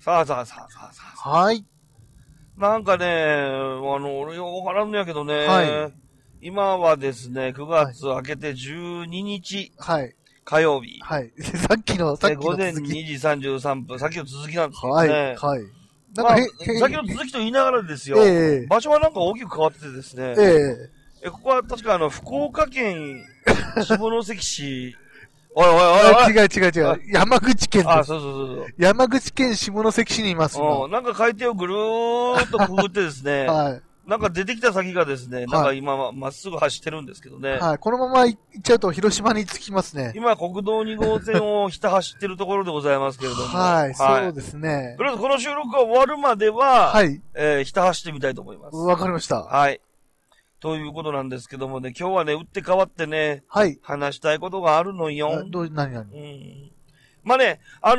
さあ。 はい。 なんかね、俺よくわからんのやけどね、 はい。 今はですね、9月明けて12日、 はい。 火曜日。 はい。さっきの午前続き。 2時33分、さっきの続きなんですけどはい。 ね。 はい。 なんか、さっきの続きと言いながらですよ、場所はなんか大きく変わっててですね、ここは確か福岡県下関市、おい。 違う。山口県です。 あ、そう。 山口県下関市にいます。 なんか海底をぐるーっとくぐってですね、はい。なんか出てきた先がですね、なんか今まっすぐ走ってるんですけどね。 はい。このまま行っちゃうと広島に着きますね。 今国道2号線をひた走ってるところでございますけれども。 はい、そうですね。 とりあえずこの収録が終わるまでは、はい。ひた走ってみたいと思います。 わかりました。 はい。ということなんですけどもね、今日はね、打って変わってね、はい。話したいことがあるのよ。 何まあね、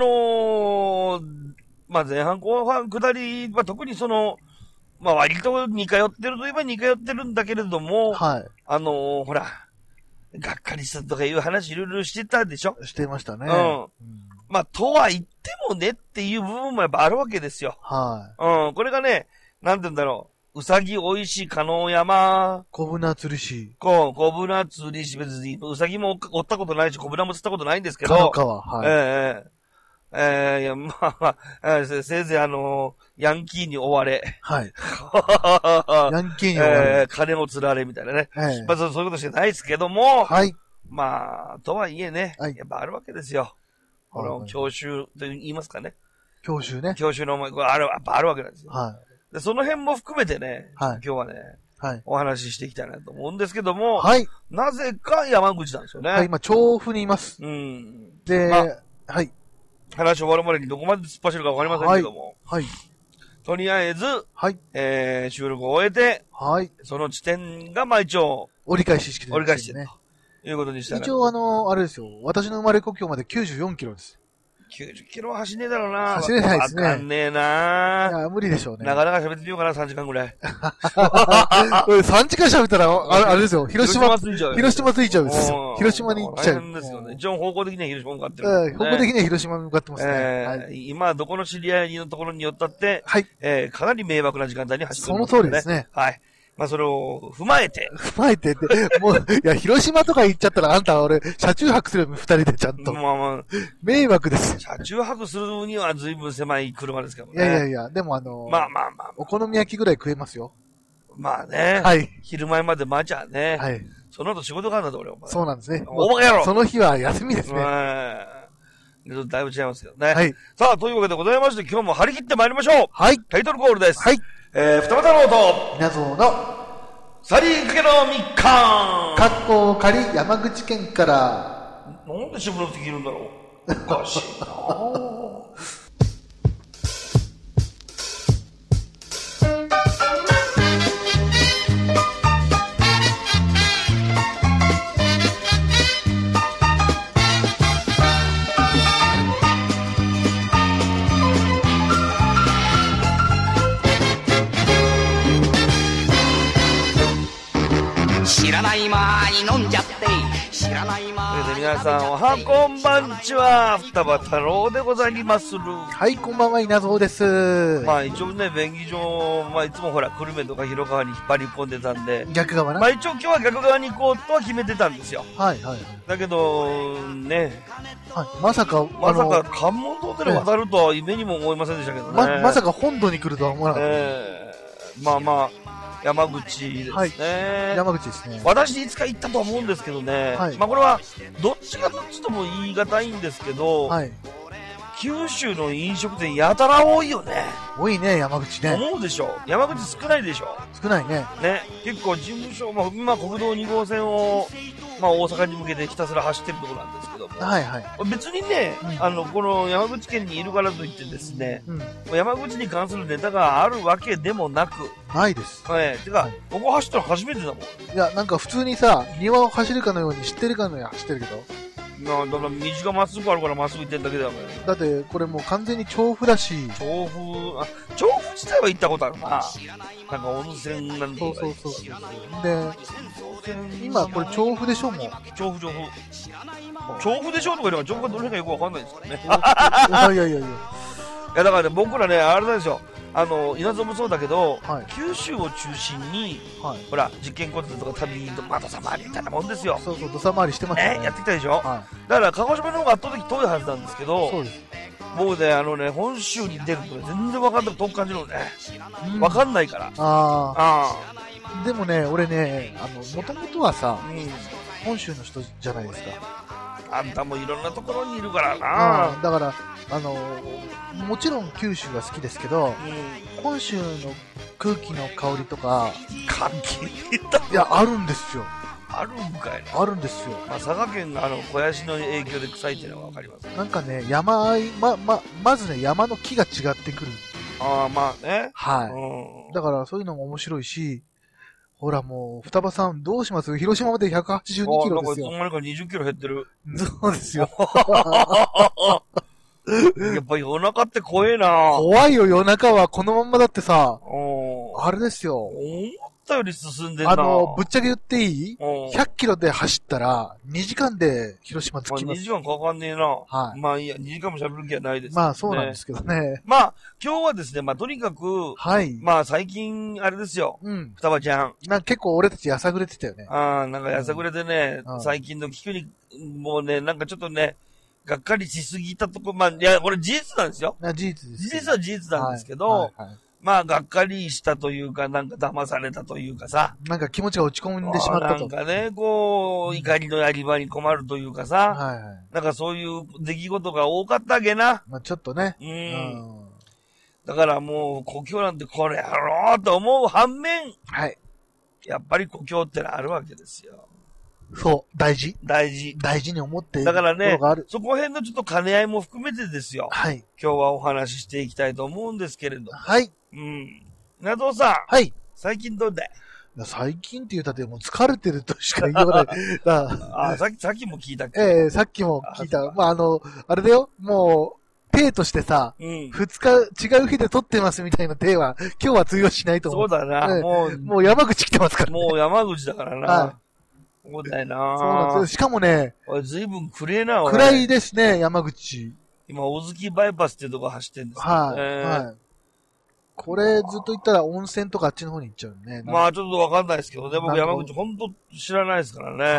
まあ前半後半下りは特にまあ割と似通ってるといえば似通ってるんだけれども、はい。ほら、がっかりするとかいう話いろいろしてたでしょ？ してましたね。 まあ、とは言ってもねっていう部分もやっぱあるわけですよ。はい。これがね、なんて言うんだろう。うさぎおいしい加納山。 小舟釣り師。 小舟釣り師別に、うさぎも追ったことないし、小舟も釣ったことないんですけど。 はい。 いや、まあ、せいぜいヤンキーに追われ。 はい。ヤンキーに追われ。 金を釣られみたいなね。はい。まあ、そういうことしかないですけども。はい。まあ、とはいえね。はい。やっぱあるわけですよ。教習と言いますかね。 教習ね。 教習の思い、やっぱあるわけなんですよ。はい。で、その辺も含めてね。はい。今日はね。はい。お話ししていきたいなと思うんですけども。はい。なぜか山口なんですよね。 はい、今、調布にいます。で、はい。 話終わるまでにどこまで突っ走るかわかりませんけども。はい。とりあえず、はい。収録を終えて、はい。その地点が、まあ一応、 折り返し式で、 折り返しね。ということにしたら。 一応あれですよ。私の生まれ故郷まで94キロです。 90キロは走んねえだろうな。 走れないですね。 わかんねえな。 いや、無理でしょうね。 なかなか喋ってみようかな、3時間ぐらい。 3時間喋ったら、あれですよ。広島着いちゃうです。広島に行っちゃう。 大変ですよね。一応方向的には広島向かってる。 方向的には広島に向かってますね。 今、どこの知り合いのところに寄ったって、はい。かなり迷惑な時間帯に走ってる。 その通りですね。 はい。まあ、それを踏まえて。 もう、いや、広島とか行っちゃったら、あんた俺、車中泊する二人でちゃんと。まあ、迷惑です。 車中泊するには随分狭い車ですからね。 いや、でもまあ。 お好み焼きぐらい食えますよ。 まあね。はい。昼前まで待ちゃね。はい。その後仕事があるんだ俺、お前。 そうなんですね。 おバカ野郎。 その日は休みですね。 だいぶ違いますけどね。はい。さあ、というわけでございまして、今日も張り切って参りましょう。はい。タイトルコールです。はい。二俣郎と、 稲造の、 去りかけの3日かっこ仮山口県から。 なんで渋野って着るんだろう。おかしいなぁ。 知らない間に飲んじゃって知らない間に皆さんおはこんばんちは双葉太郎でございまする。 はい、こんばんは、稲造です。 まあ一応ね、便宜上、まあいつもほら久留米とか広川に引っ張り込んでたんで、 逆側な。 まあ一応今日は逆側に行こうとは決めてたんですよ。 はいはい。 だけどね、 はい、まさか関門道で渡るとは夢にも思いませんでしたけどね。 まさか本土に来るとは思わなかった。 まあ山口ですね、はい。 山口ですね。 私いつか行ったと思うんですけどね。はい、まあこれはどっちがどっちとも言い難いんですけど、はい、九州の飲食店やたら多いよね。 多いね、山口ね。 思うでしょ。山口少ないでしょ。 少ないね。 ね。結構事務所、今国道2号線を、まあ大阪に向けてひたすら走ってるところなんですけども。はいはい。別にね、この山口県にいるからといってですね、山口に関するネタがあるわけでもなく。 ないです。 てか、ここ走ったの初めてだもん。いや、なんか普通にさ、庭を走るかのように知ってるかのように走ってるけど。 だから道がまっすぐあるからまっすぐ行ってんだけだもん。 だってこれもう完全に調布だし。 調布自体は行ったことあるな。なんか温泉なんて。 そう。で、今これ調布でしょもう。 調布調布でしょとか言えば調布がどれかよくわかんないですよね。 いや。 や、だからね、僕らね、あれなんですよ。稲造もそうだけど、九州を中心に、ほら、実験コンテンツとか旅の土佐回りみたいなもんですよ。 そうそう、土佐回りしてましたね。 やってきたでしょ。だから、鹿児島の方が圧倒的遠いはずなんですけど、 そうです。 僕ね、本州に出ると全然分かんなくて遠く感じるのね。分かんないから。 でもね、俺ね、もともとはさ、本州の人じゃないですか。 あんたもいろんなところにいるからな。 だから、もちろん九州が好きですけど、本州の空気の香りとか、 関係いや、あるんですよ。 あるんかいな。 あるんですよ。 佐賀県が肥やしの影響で臭いっていうのはわかります。 なんかね、まずね、山の木が違ってくる。 まあね。 だからそういうのも面白いし、ほらもう、双葉さんどうします？広島まで182キロですよ。 なんか20キロ減ってる。 そうですよ。 やっぱ夜中って怖えな。 怖いよ、夜中は。このまんまだってさ、あれですよ。 思ったより進んでんな。 ぶっちゃけ言っていい ?100 キロで走ったら、2時間で広島着きます。 2時間かかんねえな。まあいいや、2時間も喋る気はないです。 まあそうなんですけどね。 まあ、今日はですね、まあとにかく、まあ最近、あれですよ。双葉ちゃん。 結構俺たちやさぐれてたよね。 なんかやさぐれてね、最近の聞くに、もうね、なんかちょっとね、がっかりしすぎたとこ、まあ、いや、これ事実なんですよ。 事実です。 事実は事実なんですけど、まあ、がっかりしたというか、なんか騙されたというかさ。 なんか気持ちが落ち込んでしまったと。 なんかね、こう、怒りのやり場に困るというかさ。なんかそういう出来事が多かったわけな。 まあ、ちょっとね。 だからもう、故郷なんてこれやろうと思う反面。やっぱり故郷ってのあるわけですよ。 そう、大事に思っている。 だからね、そこへんのちょっと兼ね合いも含めてですよ。今日はお話ししていきたいと思うんですけれど。などさん。最近どうだい？ 最近って言うたってもう疲れてるとしか言わない。 さっきも聞いたっけ？ さっきも聞いた。まあ、あれだよ、もう、手としてさ、2日違う日で撮ってますみたいな手は、今日は通用しないと思う。 そうだな。 もう山口来てますからね。 もう山口だからな。そうだよな。 そうなんです。しかもね、 ずいぶん暗いな、 暗いですね、山口。 今、小月バイパスっていうとこ走ってるんですけどね。 これずっと行ったら温泉とかあっちの方に行っちゃうね。 まあちょっとわかんないですけどね。僕山口ほんと知らないですからね。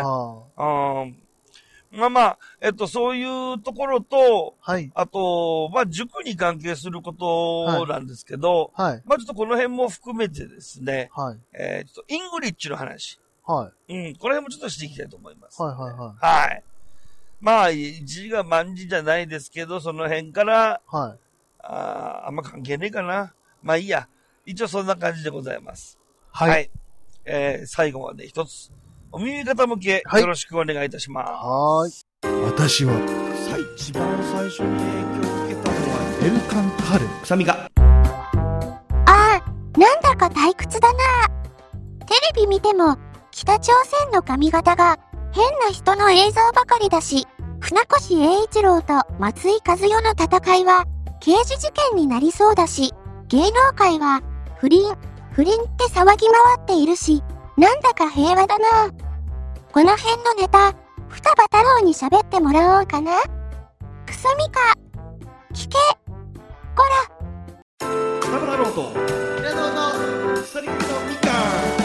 まあ、そういうところと、あと、まあ塾に関係することなんですけど、まあちょっとこの辺も含めてですね、ちょっとイングリッチの話。この辺もちょっとしていきたいと思います。まあ、字が万字じゃないですけど、その辺から、あんま関係ねえかな。まあいいや。一応そんな感じでございます。最後まで一つ、お耳傾け、よろしくお願いいたします。 私は、 一番最初に影響を受けたのは、 エルカンタル。 臭みが。 なんだか退屈だな。テレビ見ても、北朝鮮の髪型が変な人の映像ばかりだし、船越英一郎と松井和代の戦いは刑事事件になりそうだし、芸能界は不倫って騒ぎ回っているし、なんだか平和だな。この辺のネタ、双葉太郎に喋ってもらおうかな。くそみか、聞け、こら。 双葉太郎と、 平野の鎖のみかん。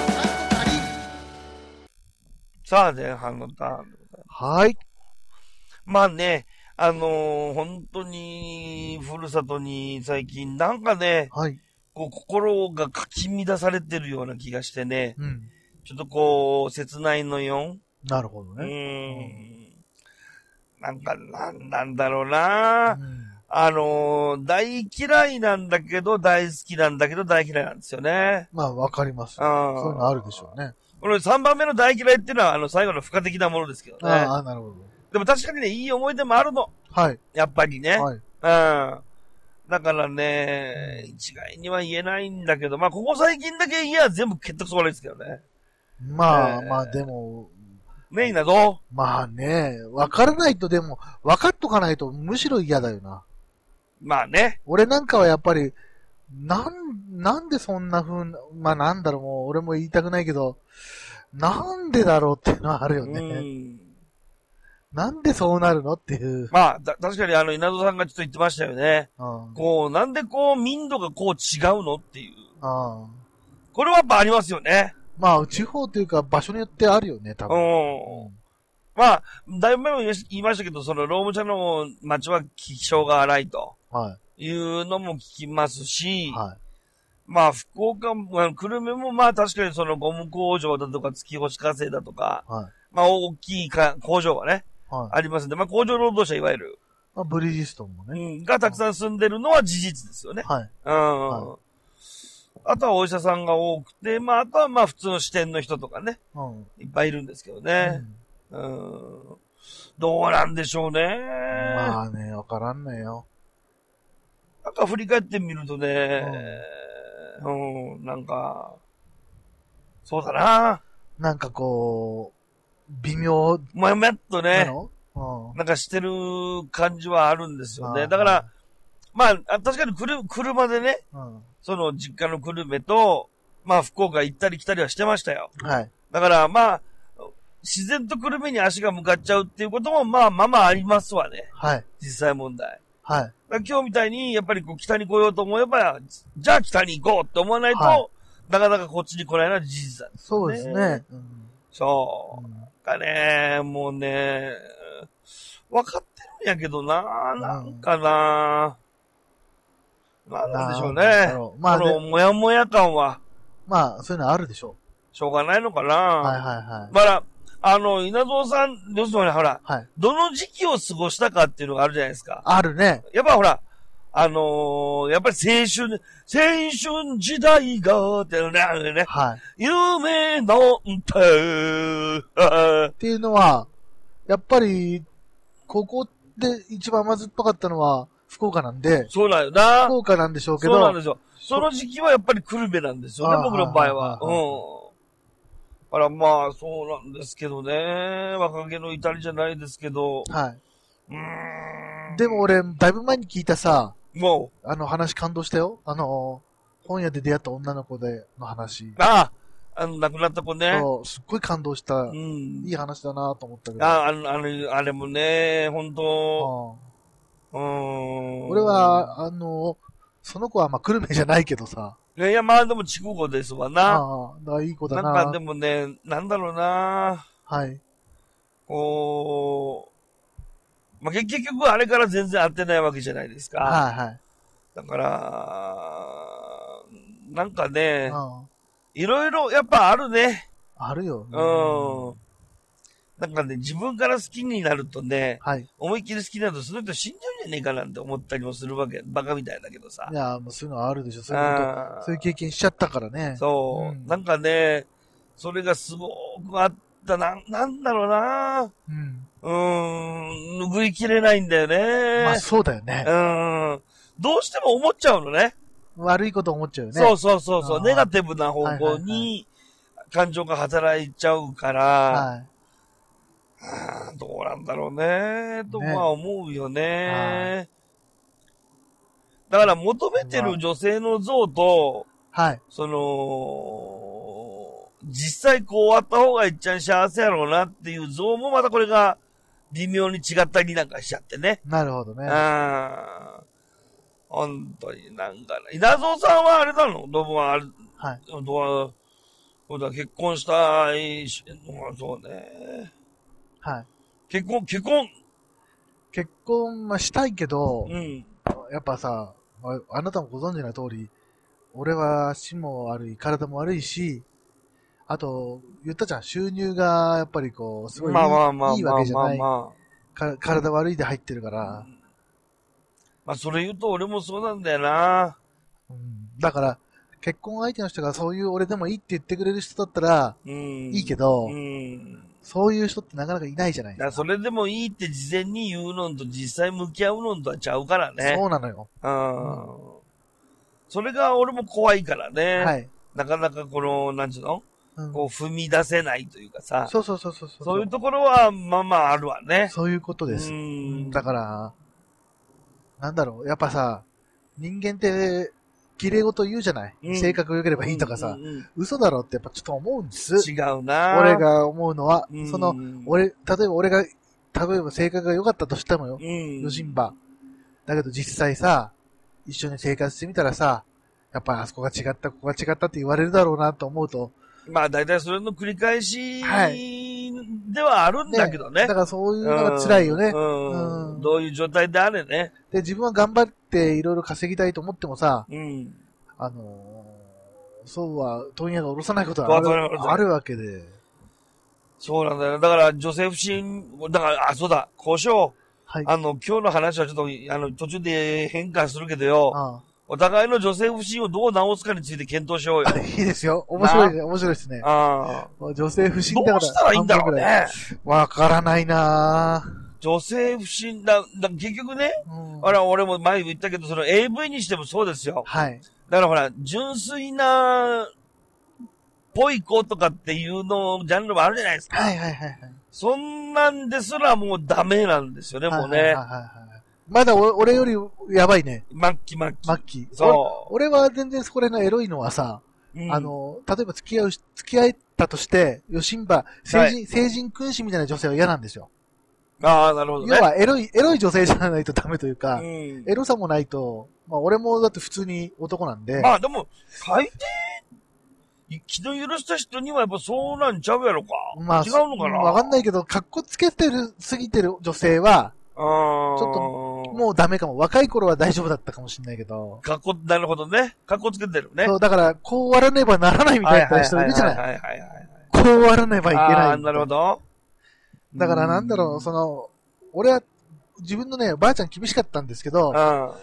さあ、前半のターンでございます。まあね、本当に、ふるさとに最近なんかね、こう心がかき乱されてるような気がしてね、ちょっとこう、切ないのよ。 なるほどね。 なんか、なんだろうな、大嫌いなんだけど、大好きなんだけど、大嫌いなんですよね。 まあ、わかります。そういうのあるでしょうね。 この3番目の大嫌いっていうのは、最後の付加的なものですけどね。 なるほど。 でも確かにね、いい思い出もあるの。やっぱりね。だからね、一概には言えないんだけど、まあ、ここ最近だけ言えば全部結得そう悪いですけどね。 まあ、でも。 ねえなどう？ まあね、わからないとでも、わかっとかないとむしろ嫌だよな。 まあね。 俺なんかはやっぱり、なんでそんな風な、まあなんだろう、もう俺も言いたくないけど、なんでだろうっていうのはあるよね。 なんでそうなるのっていう。 まあ、確かに稲田さんがちょっと言ってましたよね。こう、なんでこう、民度がこう違うのっていう。これはやっぱありますよね。 まあ、地方というか場所によってあるよね、多分。 まあ、だいぶ前も言いましたけど、その、ローム茶の町は気性が荒いと。いうのも聞きますし、まあ、福岡も、久留米もまあ確かにそのゴム工場だとか月星化成だとか、まあ大きい工場がね、ありますんで、まあ工場労働者いわゆる。 ブリヂストンもね。 がたくさん住んでるのは事実ですよね。あとはお医者さんが多くて、まああとはまあ普通の支店の人とかね、いっぱいいるんですけどね。どうなんでしょうね。 まあね、わからんねよ。 なんか振り返ってみるとね、なんか、そうだな。 なんかこう、微妙。 もやもやっとね、なんかしてる感じはあるんですよね。だから、まあ、確かに車でね、その実家の久留米と、まあ福岡行ったり来たりはしてましたよ。だからまあ、自然と久留米に足が向かっちゃうっていうこともまあありますわね。実際問題。今日みたいに、やっぱりこう北に来ようと思えば、じゃあ北に行こうって思わないと、なかなかこっちに来ないのは事実なんですね。 そうですね。 そう。なんかね、もうね、分かってるんやけどな、なんかな、なんでしょうね。まあもやもや感は。 まあ、そういうのあるでしょう。 しょうがないのかな。だから、稲造さん、要するにほら、どの時期を過ごしたかっていうのがあるじゃないですか。 あるね。 やっぱほら、やっぱり青春時代が、ってね、夢のっていうのは、やっぱり、ここで一番甘酸っぱかったのは、福岡なんで。 そうだよな。 福岡なんでしょうけど。 そうなんですよ。その時期はやっぱり久留米なんですよね、僕の場合は。まあ、そうなんですけどね。若気の至りじゃないですけど。 でも俺、だいぶ前に聞いたさ、 もう、話感動したよ。本屋で出会った女の子での話。 亡くなった子ね。 そう、すっごい感動した。いい話だなと思ったけど。 あれもね、本当俺は、その子はまあ、久留米じゃないけどさ。 いや、まあでも、筑後ですわな。 いい子だな。 なんかでもね、なんだろうな。まあ、結局あれから全然会ってないわけじゃないですか。だから、なんかね、いろいろやっぱあるね。 あるよ。 なんかね、自分から好きになるとね、思いっきり好きになるとその人死んじゃうんじゃねえかなんて思ったりもするわけ、バカみたいだけどさ。 いや、もうそういうのあるでしょ。そういう経験しちゃったからね。 そう。なんかね、それがすごくあった、なんだろうな。拭いきれないんだよね。 まあそうだよね。 どうしても思っちゃうのね。 悪いこと思っちゃうよね。 そう。ネガティブな方向に感情が働いちゃうから、どうなんだろうね、とまあ思うよね。だから求めてる女性の像と、その、実際こうあった方が一番幸せやろうなっていう像もまたこれが微妙に違ったりなんかしちゃってね。 なるほどね。 本当になんか、稲造さんはあれなの？どうもあれ、結婚したいし、そうね。結婚はしたいけど、やっぱさ、あなたもご存知の通り、俺は足も悪い、体も悪いし、あと、言ったじゃん、収入がやっぱりこう、すごいいいわけじゃない。体悪いで入ってるから。 まあ、それ言うと俺もそうなんだよな。 だから、結婚相手の人がそういう俺でもいいって言ってくれる人だったら、いいけど、そういう人ってなかなかいないじゃないですか。 それでもいいって事前に言うのと実際向き合うのとはちゃうからね。 そうなのよ。 それが俺も怖いからね。なかなかこの、なんちゅうの、こう踏み出せないというかさ。そういうところは、まああるわね。 そういうことです。だから、なんだろう、やっぱさ、人間って、綺麗事言うじゃない、性格良ければいいとかさ、嘘だろってやっぱちょっと思うんです。 違うな。 俺が思うのは、例えば俺が例えば性格が良かったとしてもよ。ヨシンバ。だけど実際さ、一緒に生活してみたらさ、やっぱりあそこが違った、ここが違ったって言われるだろうなと思うと。 まあ大体それの繰り返しではあるんだけどね。 だからそういうのが辛いよね。 どういう状態であれね。 で、自分は頑張っていろいろ稼ぎたいと思ってもさ、そうは問屋が下ろさないことはあるわけで。 そうなんだよ。だから女性不信、だから、そうだ、交渉。はい。今日の話はちょっと、途中で変化するけどよ。お互いの女性不信をどう直すかについて検討しようよ。 いいですよ。面白いね。面白いですね。女性不信だから。 どうしたらいいんだろうね。 わからないな女性不信だ、結局ね、俺も前言ったけど、その AV にしてもそうですよ。はい。だからほら、純粋な、ぽい子とかっていうの、ジャンルもあるじゃないですか。はいはいはい。そんなんですらもうダメなんですよね、もうね。 まだ俺よりやばいね。 末期。 そう。俺は全然そこら辺のエロいのはさ、例えば付き合えたとして、ヨシンバ、成人君子みたいな女性は嫌なんですよ。 ああ、なるほどね。 要はエロい女性じゃないとダメというか、エロさもないと、まあ俺もだって普通に男なんで。 まあでも、大抵、気の許した人にはやっぱそうなんちゃうやろか。まあ、違うのかなわかんないけど、格好つけてる、過ぎてる女性は、ちょっと、もうダメかも。若い頃は大丈夫だったかもしれないけど。 なるほどね。格好つけてるね。 そう、だから、こう割らねばならないみたいな人いるじゃない。こう割らねばいけない。 なるほど。 だからなんだろう、俺は、自分のね、ばあちゃん厳しかったんですけど、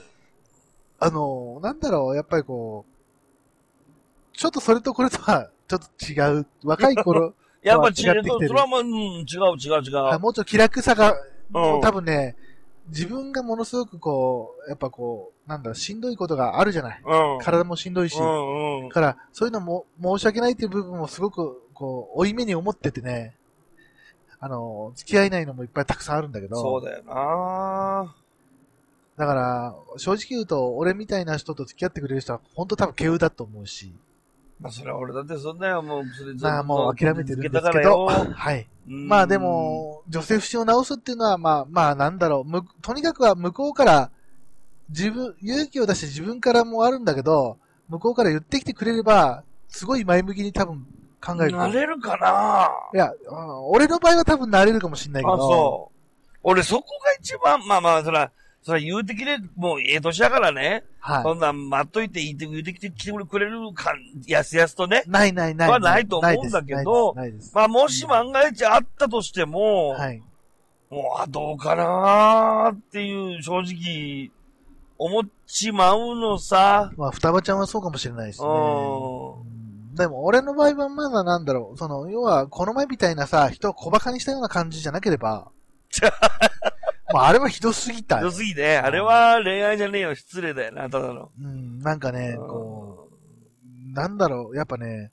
なんだろう、やっぱりこう、ちょっとそれとこれとは、ちょっと違う。若い頃。 やっぱ違ってきてる。それはもう、違う。 もうちょっと気楽さが、多分ね、自分がものすごくこう、やっぱこう、なんだ、しんどいことがあるじゃない。体もしんどいし。だから、そういうのも申し訳ないっていう部分もすごく、こう、負い目に思っててね。付き合えないのもいっぱいたくさんあるんだけど。 そうだよなだから、正直言うと、俺みたいな人と付き合ってくれる人は、本当多分稀有だと思うし。 まあ、それは俺だってそんなよ、もう、それもう諦めてるんですけど。はい。まあでも、女性不信を直すっていうのは、まあなんだろう。とにかくは向こうから、勇気を出して自分からもあるんだけど、向こうから言ってきてくれれば、すごい前向きに多分考える。 なれるかないや、俺の場合は多分なれるかもしれないけど。 そう。俺そこが一番、まあ、それ言うてきれ、もう年やからね。はい。そんなん待っといて言うてきてくれるか、やすやすとね。 ない。 はないと思うんだけど、まあもし万が一あったとしても、はい。もう、どうかなーっていう、正直、思っちまうのさ。 まあ、双葉ちゃんはそうかもしれないですね。でも、俺の場合はまだなんだろう。要は、この前みたいなさ、人を小馬鹿にしたような感じじゃなければ、まあ、あれはひどすぎたよ。 ひどすぎね。あれは恋愛じゃねえよ。失礼だよな、ただの。 なんかね、こう、なんだろう、やっぱね、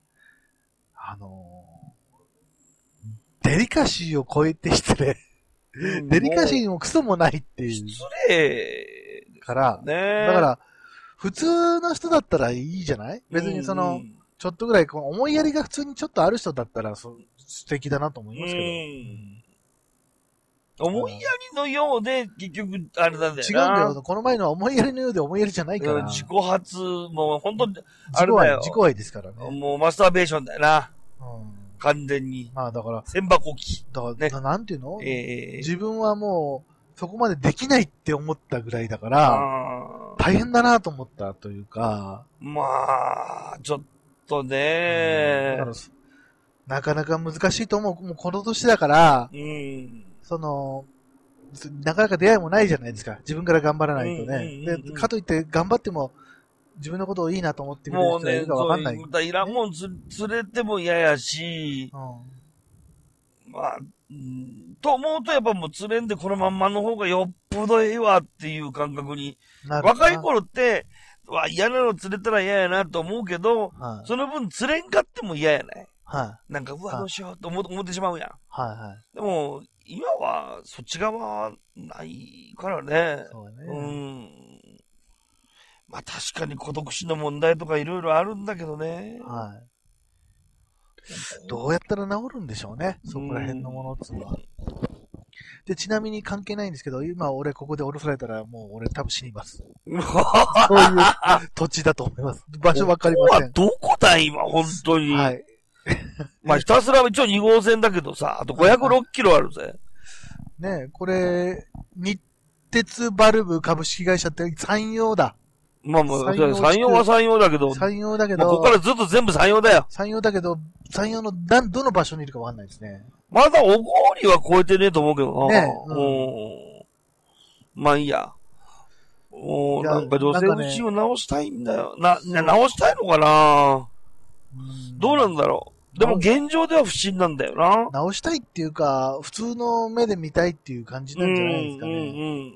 デリカシーを超えて失礼。デリカシーもクソもないっていう。 失礼。 から、だから、普通の人だったらいいじゃない？別にちょっとぐらい思いやりが普通にちょっとある人だったら素敵だなと思いますけど。 思いやりのようで、結局、あれなんだよな。 違うんだよ。この前のは思いやりのようで思いやりじゃないから。 自己発、もう本当に、あれだよ。 自己愛ですからね。 もうマスターベーションだよな。完全に。 まあだから。 千箱機。 だから、ね、なんていうの自分はもう、そこまでできないって思ったぐらいだから、大変だなと思ったというか。 まあ、ちょっとね、 だからなかなか難しいと思う。もうこの年だから、なかなか出会いもないじゃないですか。自分から頑張らないとね。で、かといって頑張っても、自分のことをいいなと思ってくれる人がいるかわかんない。 もうね、いらんもん連れても嫌やし、まあ、と思うとやっぱもう連れんでこのまんまの方がよっぽどええわっていう感覚に。若い頃って、嫌なの連れたら嫌やなと思うけど、その分連れんかっても嫌やない。なんか、どうしようと思ってしまうやん。でも、今はそっち側ないからね。そうね。まあ確かに孤独死の問題とかいろいろあるんだけどね。 どうやったら治るんでしょうね。そこら辺のものっつうのは。 で、ちなみに関係ないんですけど、今俺ここで降ろされたらもう俺多分死にます。そういう土地だと思います。場所わかりません。 どこだ今、本当に。 はい。 まあ、ひたすら一応2号線だけどさ、あと506キロあるぜ。 ねえ、これ、日鉄バルブ株式会社って山陽だ。 まあまあ、山陽は山陽だけど。 山陽だけど。 ここからずっと全部山陽だよ。 山陽だけど、山陽のどの場所にいるかわかんないですね。 まだ小郡は超えてねえと思うけどな。 ねまあいいや。なんか女性のチーム直したいんだよ。直したいのかなどうなんだろう。でも現状では不審なんだよな。 直したいっていうか、普通の目で見たいっていう感じなんじゃないですかね。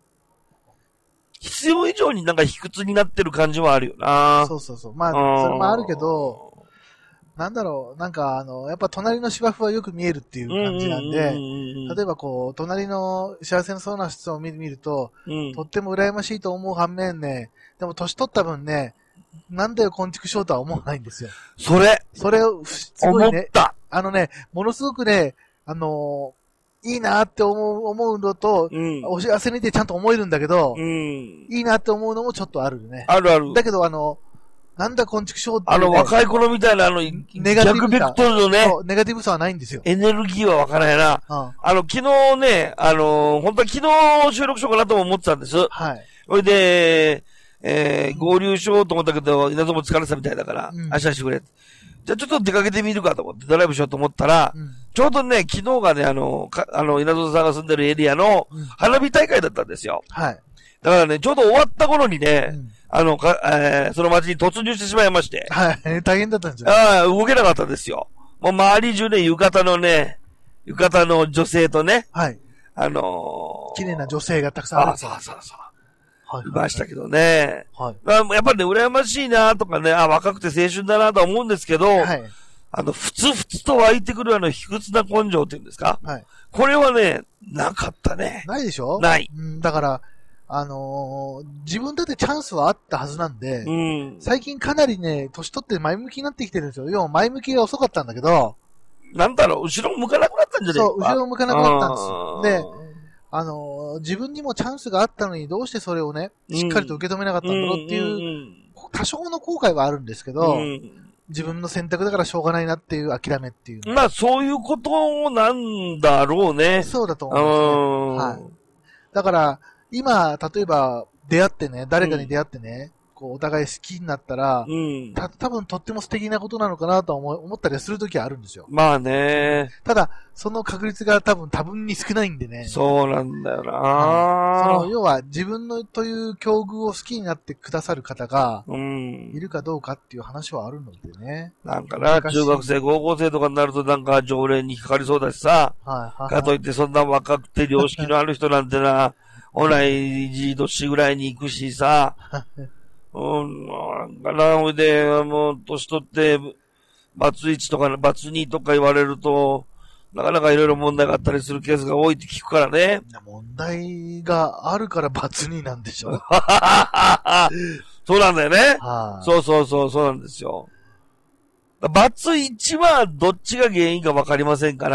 必要以上になんか卑屈になってる感じはあるよな。 そうそうそう。まあ、それもあるけど、なんだろう、なんかやっぱ隣の芝生はよく見えるっていう感じなんで、例えばこう、隣の幸せそうな人を見ると、とっても羨ましいと思う反面ね、でも年取った分ね、なんだよ、昆虫ショーとは思わないんですよ。 それを、すごいね、 思った。 ものすごくね、いいなって思うのと、お幸せにてちゃんと思えるんだけど、いいなって思うのもちょっとあるね。 あるある。 だけどなんだ昆虫ショーって、ね。 若い頃みたいなネガティブさ。 逆ベクトルのね。 そう、ネガティブさはないんですよ。 エネルギーはわからないな。昨日ね、本当は昨日収録しようかなとも思ってたんです。 はい。 それで、合流しようと思ったけど、稲造も疲れてたみたいだから、明日してくれ。じゃあちょっと出かけてみるかと思ってドライブしようと思ったら、ちょうどね、昨日がね、稲造さんが住んでるエリアの花火大会だったんですよ。 はい。 だからね、ちょうど終わった頃にね、その街に突入してしまいまして。 はい。大変だったんですよ。 動けなかったですよ。もう周り中ね、浴衣の女性とね。 はい。綺麗な女性がたくさんある。 そう。はい。いましたけどね。はい。やっぱりね、羨ましいなとかね、若くて青春だなとは思うんですけど、はい。ふつふつと湧いてくる卑屈な根性っていうんですか。はい。これはね、なかったね。 ないでしょ？ ない。 だから、自分だってチャンスはあったはずなんで、最近かなりね、年取って前向きになってきてるんですよ。要は前向きが遅かったんだけど、 なんだろう、後ろ向かなくなったんじゃねえか。 そう、後ろ向かなくなったんです。で、自分にもチャンスがあったのにどうしてそれをね、しっかりと受け止めなかったんだろうっていう、多少の後悔はあるんですけど、自分の選択だからしょうがないなっていう諦めっていう。 まあ、そういうことなんだろうね。 そうだと思いますね。はい。だから、今、例えば、出会ってね、誰かに出会ってね、こう、お互い好きになったら、多分とっても素敵なことなのかなと思ったりするときはあるんですよ。 まあね。 ただ、その確率が多分に少ないんでね。 そうなんだよな、 要は、自分のという境遇を好きになってくださる方が、いるかどうかっていう話はあるのでね。 なんかな、中学生、高校生とかになるとなんか常連にかかりそうだしさ、かといってそんな若くて良識のある人なんてな、同じ年ぐらいに行くしさ、なんかな、ほいで、年取って、バツ1とか、バツ2とか言われると、なかなかいろいろ問題があったりするケースが多いって聞くからね。 問題があるからバツ2なんでしょ。 そうなんだよね。そうなんですよ。バツ1はどっちが原因かわかりませんから、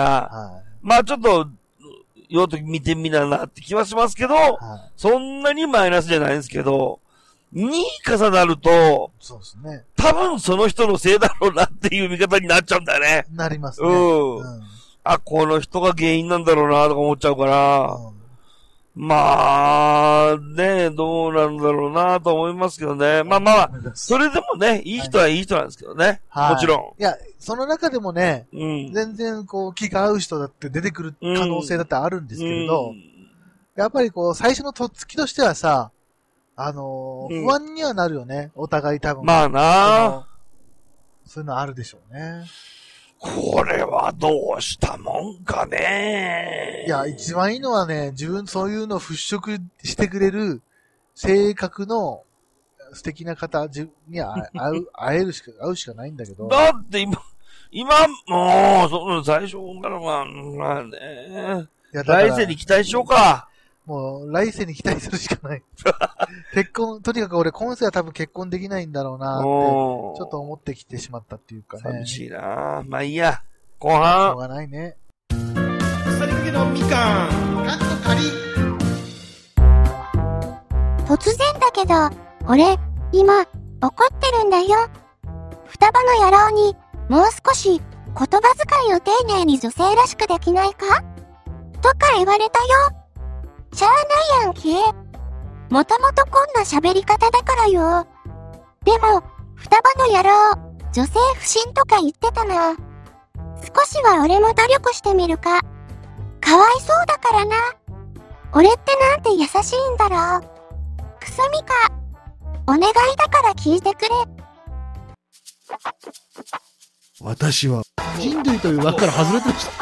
まあちょっと、用途見てみななって気はしますけど、そんなにマイナスじゃないんですけど、2重なると、 そうですね。 多分その人のせいだろうなっていう見方になっちゃうんだよね。 なりますね。 この人が原因なんだろうなとか思っちゃうから、まあ、ね、どうなんだろうなと思いますけどね。まあ、それでもね、いい人はいい人なんですけどね。もちろん。いや、その中でもね、全然こう気が合う人だって出てくる可能性だってあるんですけれど、やっぱりこう最初のとっつきとしてはさ、不安にはなるよね。お互い多分。 まあなそういうのあるでしょうね。 これはどうしたもんかね。 いや、一番いいのはね、自分そういうのを払拭してくれる性格の素敵な方に会うしかないんだけど。 だって今、もう、最初からまあね。来世に期待しようか。 もう、来世に期待するしかない。とにかく俺、今世は多分結婚できないんだろうなって、ちょっと思ってきてしまったっていうかね。 寂しいな。まあいいや。後半。 しょうがないね。 草腐りかけのみかん。 突然だけど、俺、今、怒ってるんだよ。双葉の野郎に、もう少し、言葉遣いを丁寧に女性らしくできないかとか言われたよ。しゃあないやんけ。もともとこんな喋り方だからよ。でも、双葉の野郎、女性不信とか言ってたな。少しは俺も努力してみるか。かわいそうだからな。俺ってなんて優しいんだろう。くそみか。お願いだから聞いてくれ。 私は人類という枠から外れてました。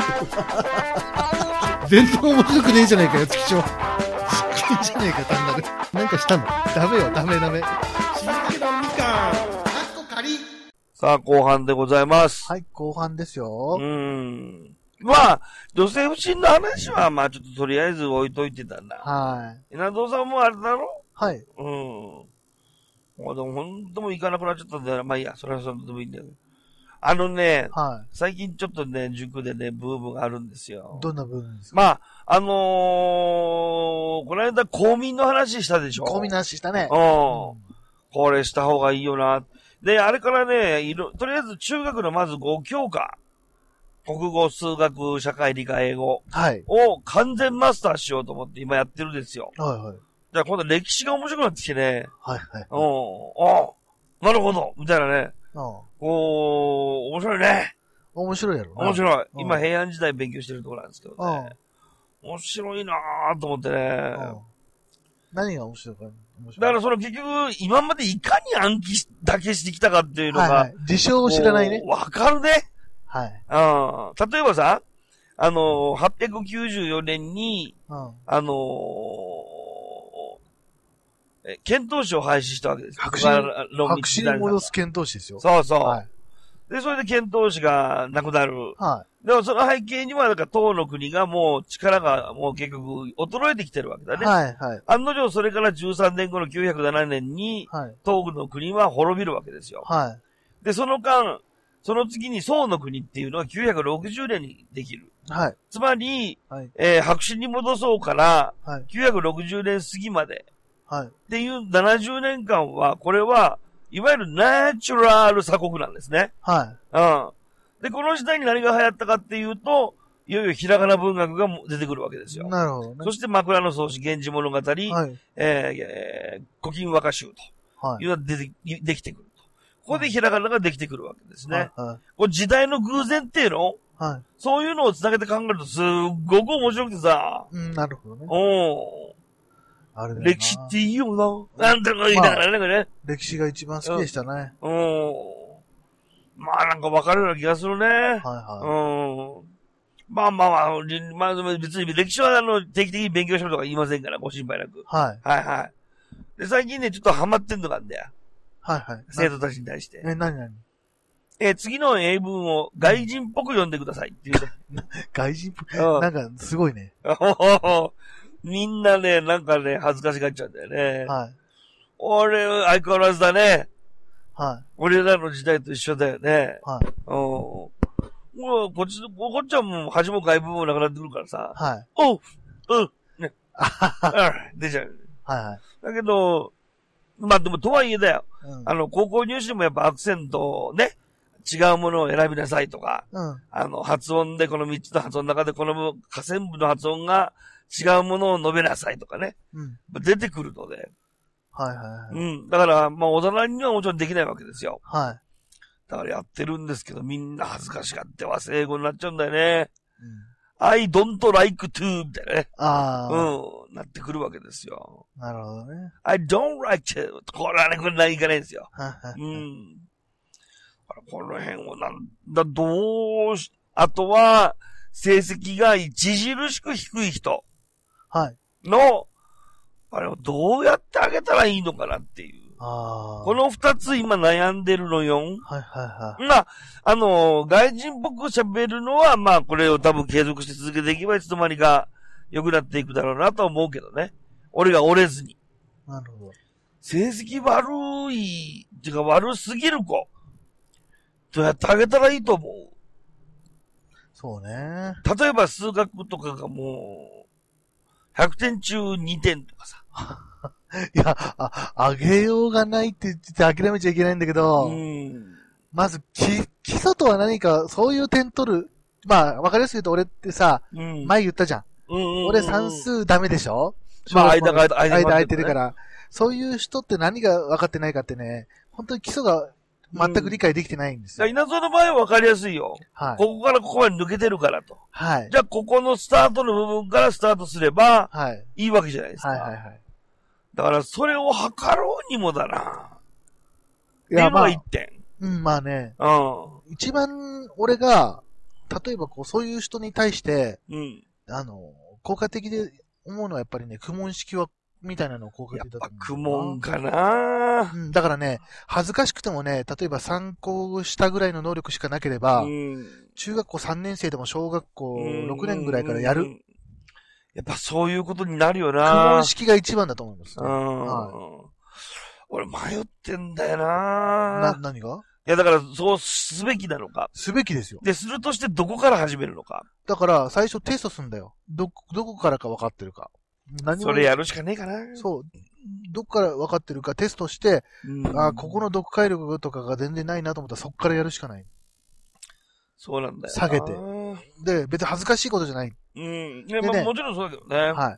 全然面白くねえじゃねえかよ、月長。好きじゃねえか、単なる。なんかしたの？ダメよ、ダメ。 さあ、後半でございます。 はい、後半ですよ。 まあ、女性不信の話は、まあちょっととりあえず置いといてたんだ。 はい。 稲藤さんもあれだろ？ はい。 もうでもほんともう行かなくなっちゃったんだよ。まあいいや、それはそれでもいいんだよ。 はい。 最近ちょっとね、塾でね、ブームがあるんですよ。 どんなブームですか？ まあ、この間公民の話したでしょ？ 公民の話したね。 これした方がいいよな。で、あれからね、とりあえず中学のまず5教科。国語、数学、社会、理科、英語。 はい。 を完全マスターしようと思って今やってるんですよ。 はいはい。 じゃあ今度歴史が面白くなってきてね。 はいはい。 なるほどみたいなね。面白いね。 面白いやろ。 面白い。今平安時代勉強してるところなんですけどね。面白いなぁと思ってね。 何が面白いか。 だからその結局、今までいかに暗記だけしてきたかっていうのが。 事象を知らないね。 わかるね。 はい。 例えばさ、894年に、遣唐使を廃止したわけです。 白紙に戻す遣唐使ですよ。 そうそう。はい。で、それで遣唐使がなくなる。はい。でもその背景には、だから唐の国がもう力がもう結局衰えてきてるわけだね。はいはい。案の定それから13年後の907年に、はい、唐の国は滅びるわけですよ。はい。で、その間、その次に宋の国っていうのは960年にできる。はい。つまり、はい、白紙に戻そうから、はい、960年過ぎまで。はい。っていう70年間は、これは、いわゆるナチュラル鎖国なんですね。はい。で、この時代に何が流行ったかっていうと、いよいよひらがな文学が出てくるわけですよ。 なるほどね。 そして枕草子、源氏物語、はい、古今和歌集というのができてくると。ここでひらがなができてくるわけですね。はいはい、これ時代の偶然っていうの、はい、そういうのをつなげて考えるとすっごく面白くてさ。 なるほどね。 あれ歴史っていいよな。なんとか言いながらね、これね。 歴史が一番好きでしたね。 まあなんか分かるような気がするね。はいはい。まあ、別に歴史は定期的に勉強しろとか言いませんから、ご心配なく。はい。はいはい。で、最近ね、ちょっとハマってんのがあるんだよ。はいはい。生徒たちに対して。 何次の英文を外人っぽく読んでくださいっていうね。 外人っぽくなんか、すごいね。 みんなね、なんかね、恥ずかしがっちゃうんだよね。はい。俺、相変わらずだね。はい。俺らの時代と一緒だよね。はい。もう、こっちはもう恥も外部もなくなってくるからさ。はい。ね。出ちゃう。はいはい。だけど、まあでもとはいえだよ。高校入試でもやっぱアクセントをね、違うものを選びなさいとか、発音でこの3つの発音の中でこの下線部の発音が違うものを述べなさいとかね。出てくるので。はいはいはい。だから、まあ、大人にはもちろんできないわけですよ。はい。だからやってるんですけど、みんな恥ずかしがって和製語になっちゃうんだよね。I don't like to みたいなね。なってくるわけですよ。 なるほどね。 I don't like to これはね、これはいかないんですよ。この辺をあとは、成績が著しく低い人。はい。あれをどうやってあげたらいいのかなっていう。この二つ今悩んでるのよ。はいはいはい。まあ、外人っぽく喋るのは、まあ、これを多分継続して続けていけばいつの間にか良くなっていくだろうなと思うけどね。俺が折れずに。 なるほど。 成績悪い、っていうか悪すぎる子。どうやってあげたらいいと思う？ そうね。 例えば数学とかがもう、100点中2点とかさ。 いや、あげようがないって言って諦めちゃいけないんだけど、まず、基礎とは何か、そういう点取る。まあ、わかりやすく言うと俺ってさ、前言ったじゃん。俺算数ダメでしょ？ まあ、間空いてるから。そういう人って何が分かってないかってね、本当に基礎が全く理解できてないんですよ。 稲造の場合は分かりやすいよ。はい。ここからここまで抜けてるからと。はい。じゃあ、ここのスタートの部分からスタートすれば、はい。いいわけじゃないですか。はいはいはい。だから、それを測ろうにもだな。いや、まあ、1点。 まあね。一番、俺が、例えばこう、そういう人に対して、効果的で思うのはやっぱりね、苦問式は、みたいなのを効果的だと思う。 苦問かな。 だからね、恥ずかしくてもね、例えば参考したぐらいの能力しかなければ、中学校3年生でも小学校6年ぐらいからやる。 やっぱそういうことになるよな。 苦問式が一番だと思います、ね。 俺迷ってんだよな。 何が？ いや、だから、そうすべきなのか。 すべきですよ。 で、するとしてどこから始めるのか。 だから、最初テストすんだよ。どこからか分かってるか。 それやるしかねえかな。 そう。どこから分かってるかテストして、ここの読解力とかが全然ないなと思ったらそこからやるしかない。 そうなんだよ。 下げて。で、別に恥ずかしいことじゃない。 いや、まあもちろんそうだけどね。 はい。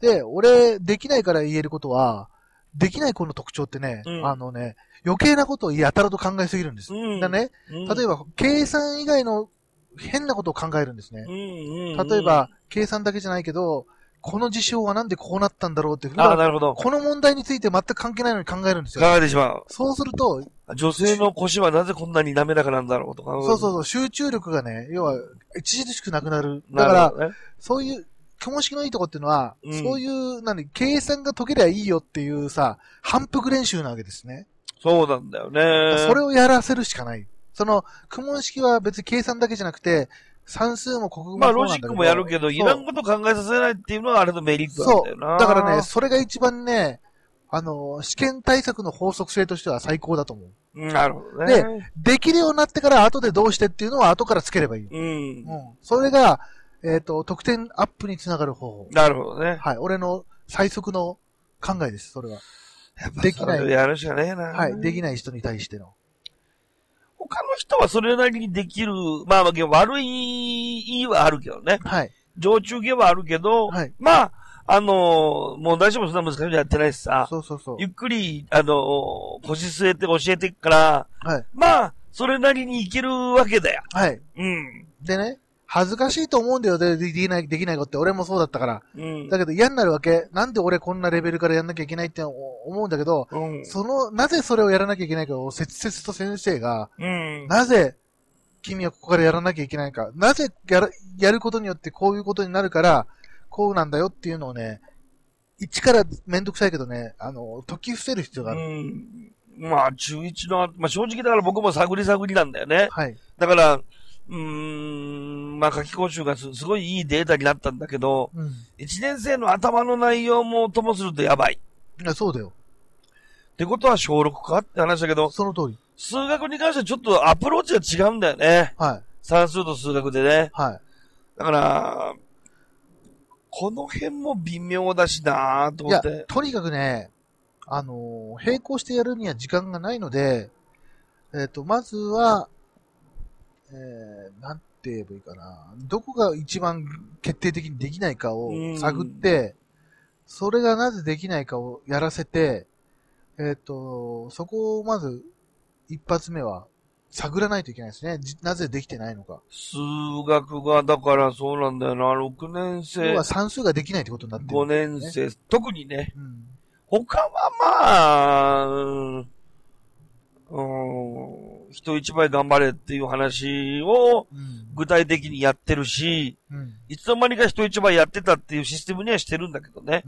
で、俺、できないから言えることは、できない子の特徴ってね、余計なことをやたらと考えすぎるんです。だね、例えば、計算以外の変なことを考えるんですね。例えば、計算だけじゃないけど、この事象はなんでこうなったんだろうっていう。 なるほど。 この問題について全く関係ないのに考えるんですよ。 考えてしまう。 そうすると、 女性の腰はなぜこんなに滑らかなんだろうとか。 そう、集中力がね、要は、著しくなくなる。だから、そういう、苦問式のいいとこっていうのは、そういう、計算が解けりゃいいよっていうさ、反復練習なわけですね。 そうなんだよね。 それをやらせるしかない。苦問式は別に計算だけじゃなくて、算数も国語もまあロジックもやるけど、いらんこと考えさせないっていうのはあれのメリットなんだよな。 そう。だからね、それが一番ね、試験対策の法則性としては最高だと思う。 なるほどね。 で、できるようになってから後でどうしてっていうのは後からつければいい。それが、得点アップにつながる方法。 なるほどね。 はい。俺の最速の考えです、それは。 やっぱできない。やるしかねえな。 はい。できない人に対しての。 他の人はそれなりにできる、まあ、悪いはあるけどね。はい。上中下はあるけど、はい。まあ、問題集もそんな難しいのやってないしさ。 そう。 ゆっくり、腰据えて教えていくから、はい。まあ、それなりにいけるわけだよ。 はい。でね、恥ずかしいと思うんだよ、できない子って。俺もそうだったから。だけど嫌になるわけ。なんで俺こんなレベルからやんなきゃいけないって思うんだけど、なぜそれをやらなきゃいけないかを切々と先生が、なぜ君はここからやらなきゃいけないか、なぜやることによってこういうことになるから、こうなんだよっていうのをね、一からめんどくさいけどね、解き伏せる必要がある。 まあ、中1の、まあ正直だから僕も探りなんだよね。はい。だから、まあ、夏期講習がすごいいいデータになったんだけど、1年生の頭の内容もともするとやばい。 いや、そうだよ。 ってことは小6かって話だけど、 その通り。 数学に関してはちょっとアプローチが違うんだよね。はい。算数と数学でね。はい。だから、この辺も微妙だしなぁと思って。いや、 とにかくね、並行してやるには時間がないので、まずは、なんて言えばいいかな。どこが一番決定的にできないかを探って、それがなぜできないかをやらせて、そこをまず一発目は探らないといけないですね。なぜできてないのか。 数学が、だからそうなんだよな。6年生。 要は算数ができないってことになってる、 ね。5年生。特にね。他はまあ、人一倍頑張れっていう話を具体的にやってるし、いつの間にか人一倍やってたっていうシステムにはしてるんだけどね。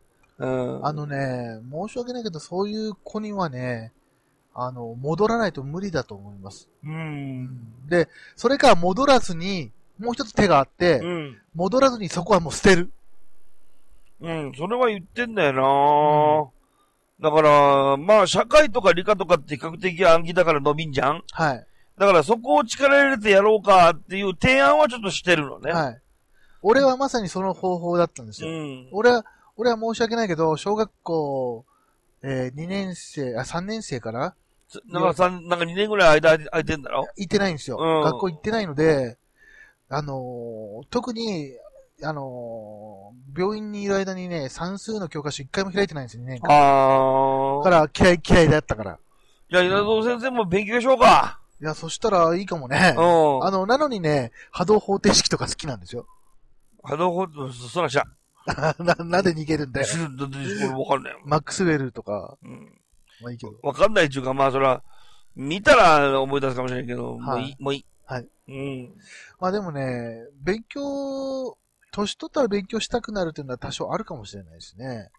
申し訳ないけど、そういう子にはね、戻らないと無理だと思います。で、それから戻らずに、もう一つ手があって、戻らずにそこはもう捨てる。 それは言ってんだよなだから、まあ、社会とか理科とかって比較的暗記だから伸びんじゃん。はい。 だからそこを力入れてやろうかっていう提案はちょっとしてるのね。 はい。俺はまさにその方法だったんですよ。俺は申し訳ないけど、小学校、2年生、3年生かななんか2年ぐらい空いてんだろ？ 行ってないんですよ。学校行ってないので、特に、病院にいる間にね、算数の教科書一回も開いてないんですよね。だから嫌いだったから。 いや、稲造先生も勉強しようか。 いや、そしたらいいかもね。なのにね、波動方程式とか好きなんですよ。 波動方程式、そらしゃ。 なんで逃げるんだよ。 わかんないよ。 マックスウェルとか。 まあいいけど。わかんないっていうか、まあそれは、見たら思い出すかもしれないけど、もういい。 はい。まあでもね、年取ったら勉強したくなるっていうのは多少あるかもしれないですね。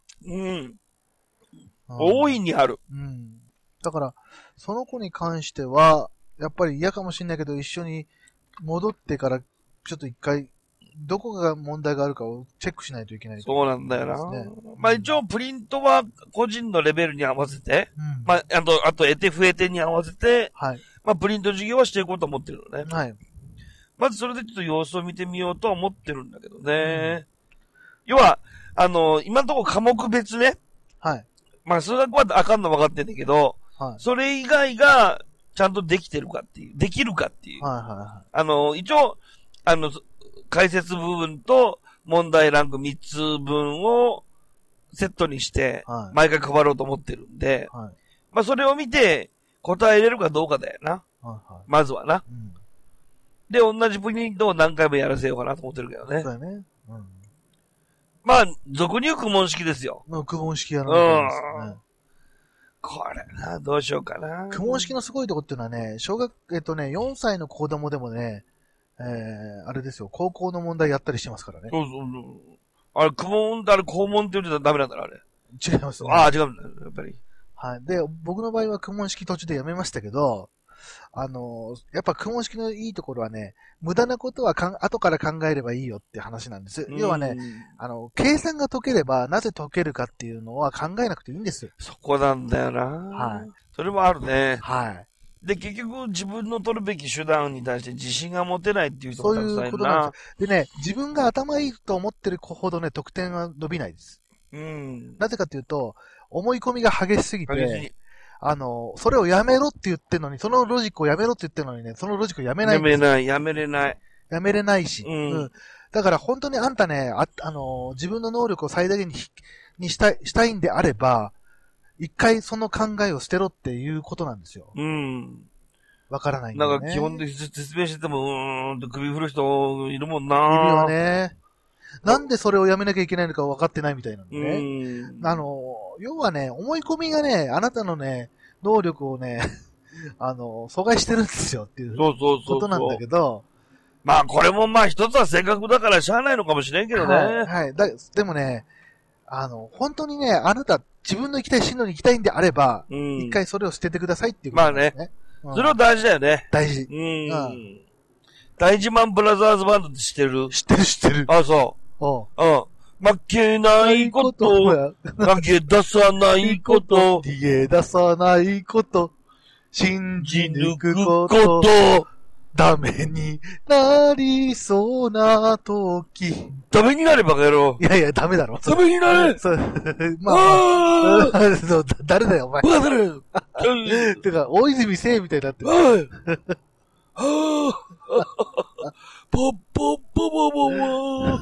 大いにある。 だから、その子に関しては、やっぱり嫌かもしれないけど、一緒に戻ってから、ちょっと一回、どこが問題があるかをチェックしないといけない、 そうなんだよな。まあ一応プリントは個人のレベルに合わせて、まああと得手不得手に合わせて、まあプリント授業はしていこうと思ってるのね。まずそれでちょっと様子を見てみようとは思ってるんだけどね。要は、今のところ科目別ね。まあ数学はあかんの分かってんだけど、それ以外がちゃんとできてるかっていう、できるかっていう。一応、解説部分と問題ランク3つ分をセットにして、毎回配ろうと思ってるんで、まあそれを見て答えれるかどうかだよな。まずはな。で、同じプリントを何回もやらせようかなと思ってるけどね。 そうだね。 まあ、俗に言う苦問式ですよ。 苦問式やらないとですね。 これな、どうしようかな。 苦問式のすごいとこっていうのはね、4歳の子供でもね、あれですよ、高校の問題やったりしてますからね。 そう。あれ、校門って言うとダメなんだろ、あれ。 違いますね。 ああ、違うんだ、やっぱり。 はい。で、僕の場合は苦問式途中でやめましたけど、やっぱ苦問式のいいところはね、無駄なことは後から考えればいいよって話なんです。要はね、計算が解ければなぜ解けるかっていうのは考えなくていいんです。 そこなんだよな。それもあるね。で、結局自分の取るべき手段に対して自信が持てないっていう人がたくさんいるな。そういうことなんです。でね、自分が頭いいと思ってるほどね、得点は伸びないです。なぜかというと、思い込みが激しすぎて、それをやめろって言ってるのに、そのロジックをやめろって言ってるのにね、そのロジックをやめないんです。やめれない。 やめれないし。だから本当にあんたね、自分の能力を最大限にしたいんであれば、一回その考えを捨てろっていうことなんですよ。わからないんだよね。 なんか基本的に説明してても、って首振る人いるもんな。 いるよね。なんでそれをやめなきゃいけないのか分かってないみたいなんでね。要はね、思い込みがね、あなたのね、能力をね、阻害してるんですよっていうことなんだけど。 まあこれもまあ一つは性格だからしゃあないのかもしれんけどね。 でもね、本当にね、あなた自分の行きたい進路に行きたいんであれば、一回それを捨ててくださいっていうことなんですね。 まあね。それは大事だよね。 大事。 大事マンブラザーズバンドって知ってる？ 知ってる。 あ、そう。負けないこと、投げ出さないこと、 逃げ出さないこと、信じ抜くこと、ダメになりそうな時。 ダメになればか野郎。 いや、ダメだろ。 ダメになれまあ、誰だよ、お前。 誰てか、大泉聖みたいになってる。 ポッポッポポポポ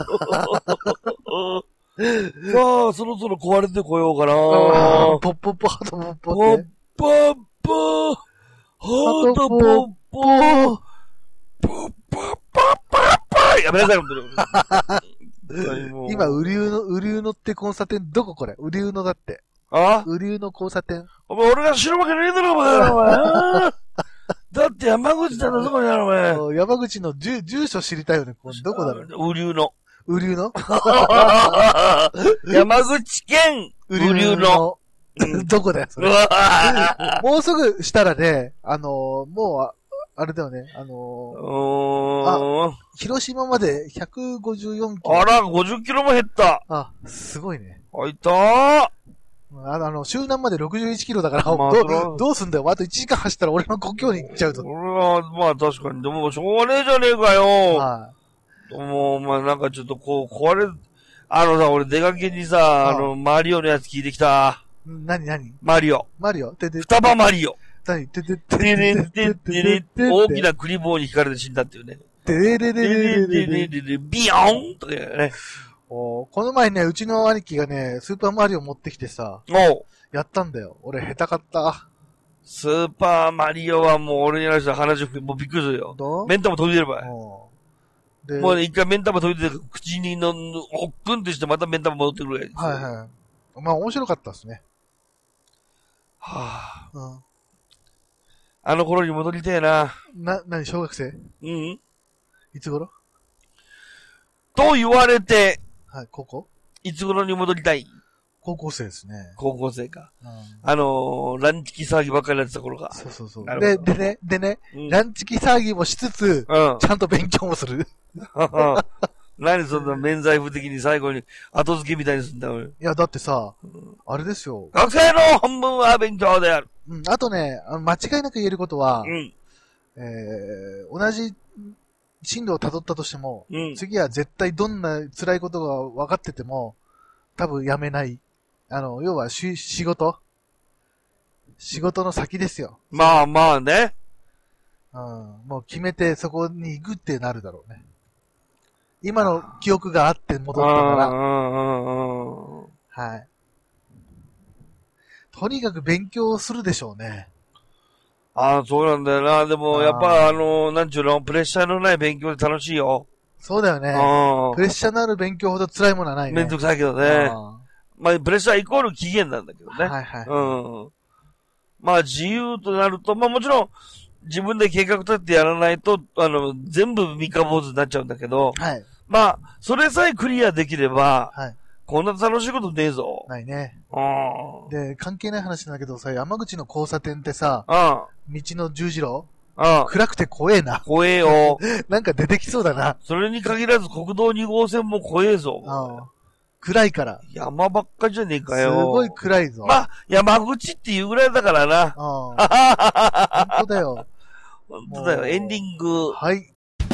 さあ、そろそろ壊れてこようかな。 ポッポッポハトポッポポッポッポハトポッポポッポッポッポやめなさい、本当に。今、ウリューのって交差点、どここれウリューのだって。ウリューの交差点。 お前、俺が知るわけねえだろ、お前。だって山口だな、どこにあるお前。山口の住所知りたいよね。どこだろう。 雨竜の。 雨竜の山口県雨竜の。 どこだよ、それ。もうすぐしたらね、もう、あれだよね、広島まで154キロ。 あら、50キロも減った。 すごいね。 あ、いたー。 周南まで61キロだから、 まあどうすんだよ。あと1時間走ったら俺の故郷に行っちゃうと。 俺は、まあ確かに、でもしょうがねえじゃねえかよ。はい。もう、まあなんかちょっとこう、壊れ、さ、俺出かけにさ、マリオのやつ聞いてきた。 何マリオ。双葉マリオ。大きなクリボーに引かれて死んだっていうね。ビヨーンとかね。 この前ね、うちの兄貴がね、スーパーマリオ持ってきてさ、やったんだよ。俺下手かった。 スーパーマリオはもう俺にやらしたら鼻血もうびっくりするよ。目ん玉飛び出るばい。もう一回目ん玉飛び出て、口にほっくんってしてまた目ん玉戻ってくるぐらいです。 はいはい。まあ面白かったですね。 はぁ。あの頃に戻りたいな。 何小学生？ うん。 いつ頃？ と言われて、 はい、高校？ いつ頃に戻りたい？ 高校生ですね。 高校生か。ランチキ騒ぎばっかりやってた頃か。 そう。でね、ランチキ騒ぎもしつつ、ちゃんと勉強もする。 何そんな免罪符的に最後に後付けみたいにすんだよ。 いや、だってさ、あれですよ。 学生の本分は勉強である。 あとね、間違いなく言えることは、同じ進路を辿ったとしても、次は絶対どんな辛いことが分かってても、多分やめない。要は仕事の先ですよ。 まあまあね。 もう決めてそこに行くってなるだろうね。今の記憶があって戻ったから。はい。とにかく勉強するでしょうね。 そうなんだよな。でも、やっぱなんちゅうの、プレッシャーのない勉強で楽しいよ。 そうだよね。プレッシャーのある勉強ほど辛いものはないね。 めんどくさいけどね。まあ、プレッシャーイコール期限なんだけどね。 はい。 まあ、自由となると、まあもちろん、自分で計画立ってやらないと、全部三日坊主になっちゃうんだけど、 はい。 まあ、それさえクリアできれば、 はい。 こんな楽しいことねえぞ。 ないね。で、関係ない話なんだけどさ、山口の交差点ってさ、道の十字路暗くて怖えな。 怖えよ。 なんか出てきそうだな。 それに限らず国道2号線も怖えぞ。 暗いから。 山ばっかじゃねえかよ。 すごい暗いぞ。 まあ、山口っていうぐらいだからな。 本当だよ。 本当だよ。エンディング。 はい。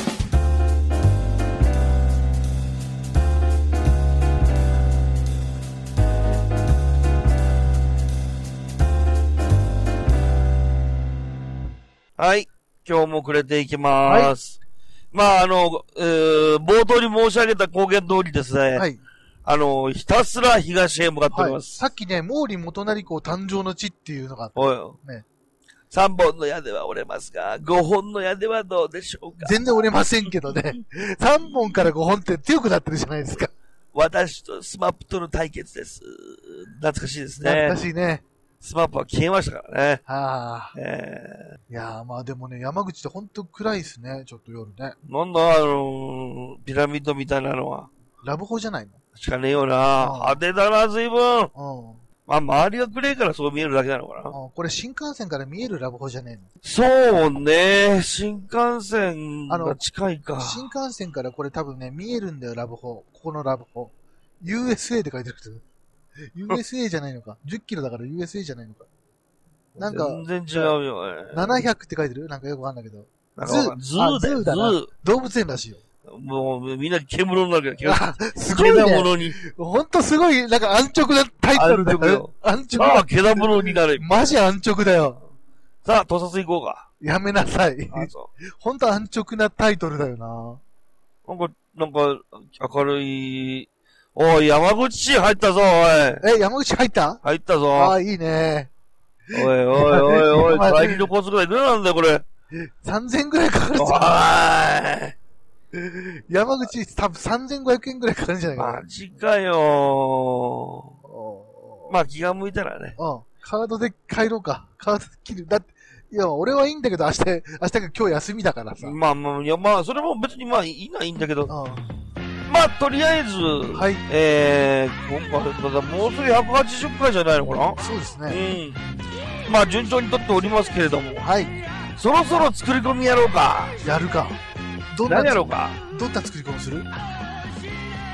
はい。今日もくれていきます。はい、まあ、冒頭に申し上げた公言通りですね。はい。ひたすら東へ向かっております。 さっきね、毛利元就公誕生の地っていうのがあった。 ね。3本の矢では折れますが、5本の矢ではどうでしょうか。 全然折れませんけどね。3本から5本って強くなってるじゃないですか。 私とスマップとの対決です。懐かしいですね。 懐かしいね。 スマップは消えましたからね。 いやー、まあでもね、山口ってほんと暗いですね、ちょっと夜ね。 なんだ、ピラミッドみたいなのは。 ラブホじゃないの？ しかねえよな。派手だな、随分。まあ、周りが暗いからそう見えるだけなのかな。 これ新幹線から見えるラブホじゃねえの？ そうね。新幹線が近いか。 新幹線からこれ多分ね、見えるんだよ、ラブホ。ここのラブホ。USA って書いてるけど。USA じゃないのか。10キロだから USA じゃないのか。なんか。 全然違うよ、 700って書いてる？なんかよくわかんないけど。 ズーだな。 動物園らしいよ。 もう、みんな煙になるけど、 すごいね。ほんとすごい、なんか安直なタイトルだよ。 安直。まあ、けだものになる。 マジ安直だよ。 さあ、盗撮行こうか。 やめなさい。ほんと安直なタイトルだよな。 なんか、明るい。おい、山口市入ったぞ、おい。山口入った？ 入ったぞ。 ああ、いいね。 おい、帰りの高速代いくらなんだよ、これ。 3000ぐらいかかるじゃん。山口多分3500円ぐらいかかるんじゃないかな。 マジかよー。まあ気が向いたらね。 カードで帰ろうか。カードで切る。だって、いや、俺はいいんだけど、明日が今日休みだからさ。 まあ、いや、まあ、それも別にまあ、いいのはいいんだけど。まあ、とりあえず、はい。今回、もうすぐ180回じゃないのかな？ そうですね。 まあ、順調にとっておりますけれども。 はい。 そろそろ作り込みやろうか。 やるか。 何やろうか。 どんな作り込みする？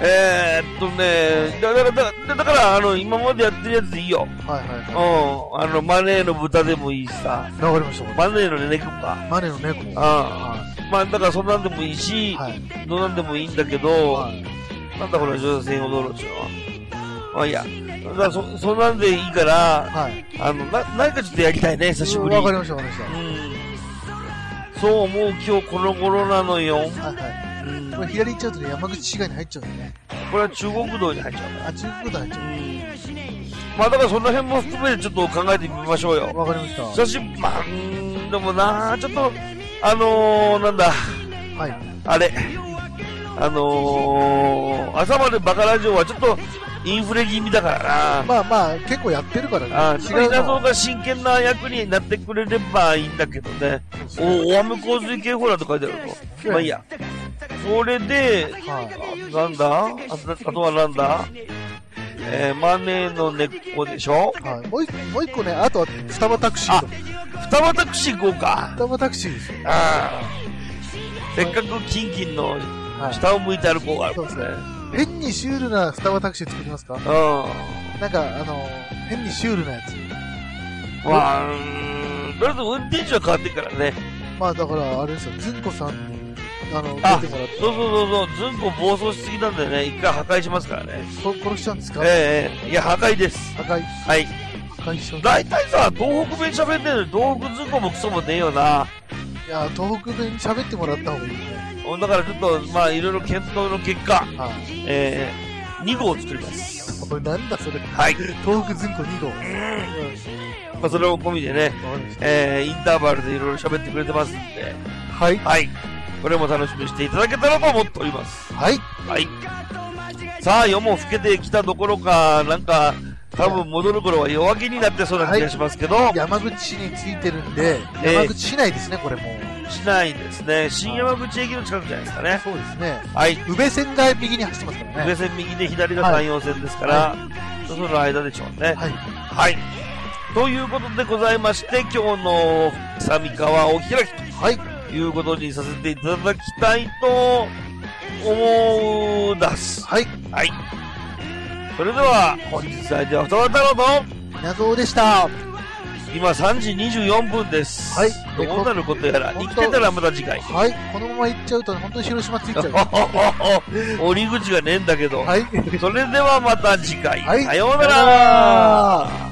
だから、今までやってるやつでいいよ。マネーの豚でもいいしさ。 わかりました。 マネーの猫か。 マネーの猫も。 まあ、だからそんなんでもいいし、どうなんでもいいんだけど、なんだこの女性踊るっていうのは。まあいいや。だからそんなんでいいから、何かちょっとやりたいね、久しぶりに。 わかりました、わかりました。そう思う今日この頃なのよ。 これ左行っちゃうとね、山口市街に入っちゃうんだね。 これは中国道に入っちゃう。 中国道入っちゃう。 まあだからその辺も含めてちょっと考えてみましょうよ。 わかりました。 でもなちょっと、なんだ。あれ。朝までバカラジオはちょっとインフレ気味だからな。まあ、結構やってるからね。 違うなそうが真剣な役になってくれればいいんだけどね。大雨洪水警報なんて書いてあると。まあいいや。それで、なんだあとはなんだマネーの根っこでしょもう一個ね、あとは双葉タクシー。 双葉タクシー行こうか。 双葉タクシーですよ。 せっかくキンキンの下を向いて歩こうがあるんですね。 変にシュールな双葉タクシー作りますか？なんか、変にシュールなやつ。 まあ、とりあえず運転手は変わってるからね。 まあだから、あれですよ、ずんこさんに、出てもらって。 そう、ずんこ暴走しすぎなんでね、一回破壊しますからね。 殺しちゃうんですか？ いや、破壊です。 破壊。 はい。 破壊しちゃう。 大体さ、東北弁喋ってるのに東北ずんこもクソもねえよな。 いや、東北弁喋ってもらった方がいいね。 だからちょっと、まあ、いろいろ検討の結果、2号を作ります。 これなんだそれ。 はい。 東北ずんこ2号。 まあ、それを込みでね、インターバルでいろいろ喋ってくれてますんで、 はい。 はい。これも楽しみにしていただけたらと思っております。 はい。 はい。さあ、夜も更けてきたどころか、なんか、多分戻る頃は夜明けになってそうな気がしますけど、 山口市についてるんで、山口市内ですね、これもう。 市内ですね。新山口駅の近くじゃないですかね。 そうですね。 はい。 宇部線が右に走ってますからね。 宇部線右で左が山陽線ですから、その間でしょうね。はい。ということでございまして、今日の三河お開きということにさせていただきたいと思うです。はい。はい。それでは、本日相手は二俣太郎と、 稲造でした。 今3時24分です。はい。どうなることやら、生きてたらまた次回。 はい。このまま行っちゃうと、本当に広島ついちゃう。 折り口がねえんだけど。はい。それではまた次回。 はい。 さようなら。